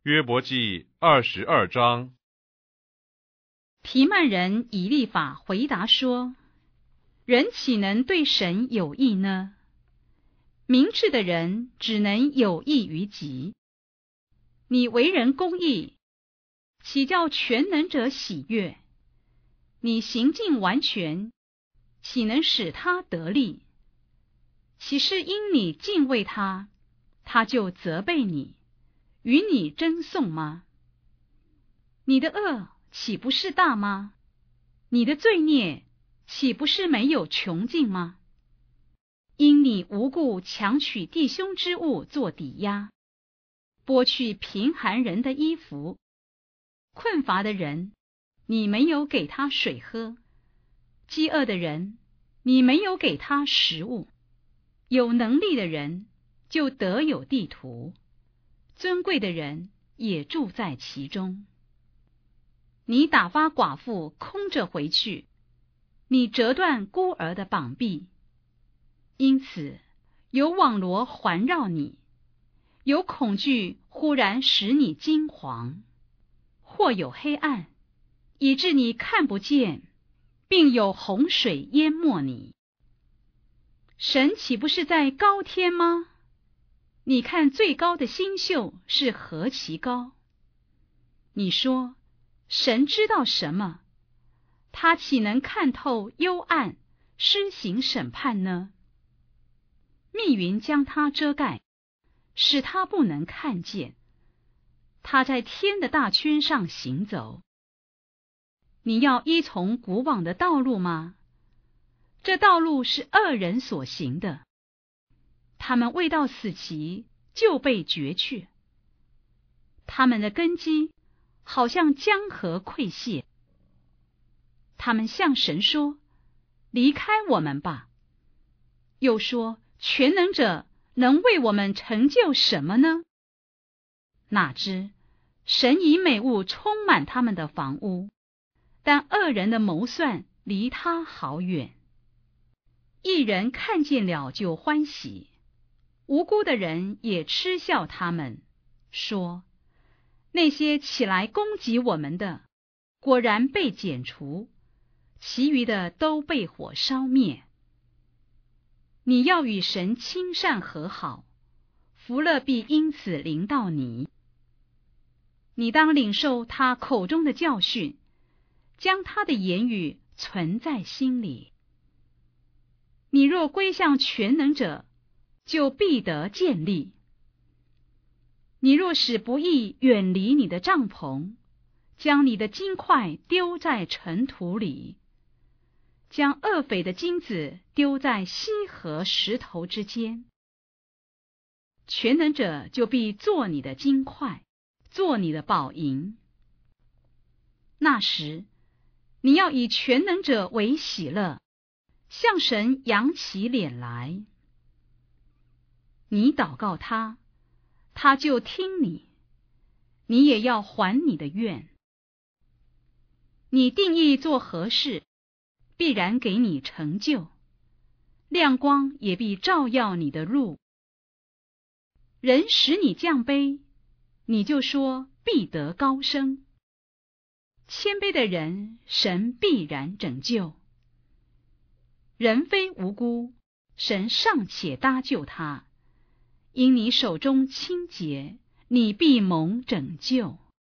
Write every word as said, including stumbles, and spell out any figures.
约伯记二十二章。 提曼人以利法回答说：人岂能对神有益呢？明智的人只能有益于己。你为人公义，岂叫全能者喜悦？你行径完全，岂能使他得利？岂是因你敬畏他，他就责备你，与你争讼吗？你的恶岂不是大吗？你的罪孽岂不是没有穷尽吗？因你无故强取弟兄之物做抵押，剥去贫寒人的衣服，困乏的人，你没有给他水喝；饥饿的人，你没有给他食物。有能力的人就得有地图，尊贵的人也住在其中。你打发寡妇空着回去，你折断孤儿的膀臂，因此有网罗环绕你，有恐惧忽然使你惊惶，或有黑暗，以致你看不见，并有洪水淹没你。神岂不是在高天吗？你看最高的星宿是何其高！你说神知道什么？他岂能看透幽暗，施行审判呢？密云将他遮盖，使他不能看见。他在天的大圈上行走。你要依从古往的道路吗？这道路是恶人所行的，他们未到死期就被绝去，他们的根基好像江河溃泄。他们向神说：离开我们吧。又说：全能者能为我们成就什么呢？哪知神以美物充满他们的房屋，但恶人的谋算离他好远。一人看见了就欢喜，无辜的人也嗤笑他们，说：那些起来攻击我们的，果然被剪除，其余的都被火烧灭。你要与神亲善和好，福乐必因此临到你。你当领受他口中的教训，将他的言语存在心里。你若归向全能者，就必得建立。你若使不义远离你的帐篷，将你的金块丢在尘土里，将恶匪的金子丢在溪河石头之间，全能者就必做你的金块，做你的宝银。那时，你要以全能者为喜乐，向神扬起脸来。你祷告他，他就听你，你也要还你的愿。你定义做何事，必然给你成就，亮光也必照耀你的路。人使你降卑，你就说必得高升。谦卑的人，神必然拯救。人非无辜，神尚且搭救他，因你手中清洁，你必蒙拯救。